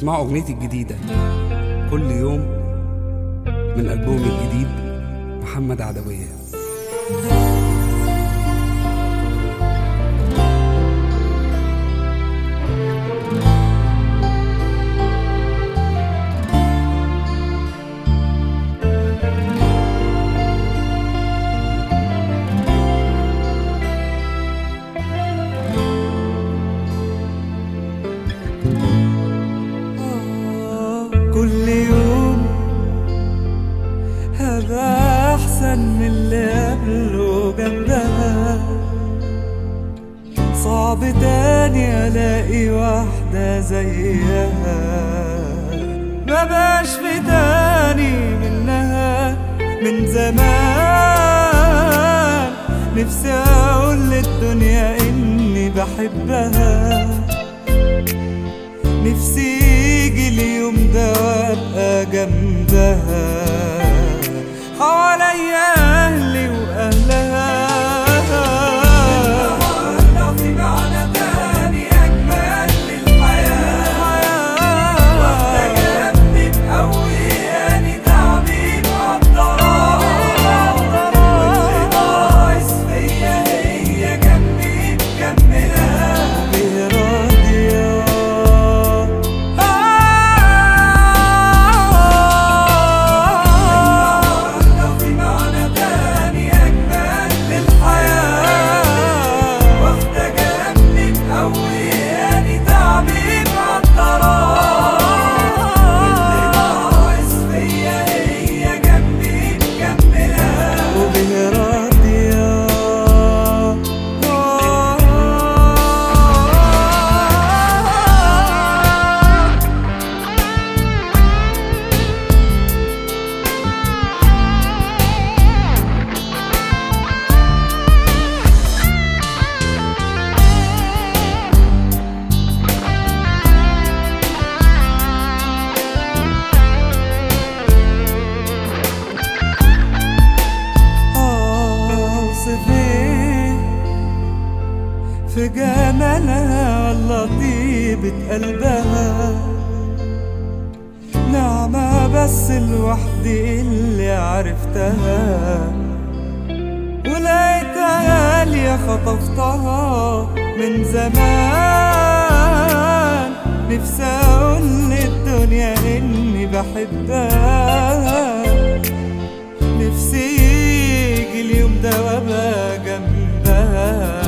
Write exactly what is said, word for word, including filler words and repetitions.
اسمعوا أغنيتي الجديدة كل يوم من ألبومي الجديد محمد عدوية. كل يوم هبقى أحسن من اللي قبله جنبها، صعب تاني ألاقي واحدة زيها، مبقاش في تاني منها من زمان. نفسي أقول للدنيا إني بحبها، نفسي يجي اليوم ده وابقى جنبها، حواليا اهلي واهلها. النهارده في معنى تاني اجمل للحياه، واحده جنبي مقوياني تعبي مقدرة، واللي ناقص فيا هي جنبي مكمله وبيه راضيه. في جمالها والله طيبة قلبها، نعمة بس لوحدي اللي عرفتها، ولقيتها غالية خطفتها من زمان. نفسي أقول للدنيا إني بحبها، نفسي يجي اليوم ده وأبقى جنبها.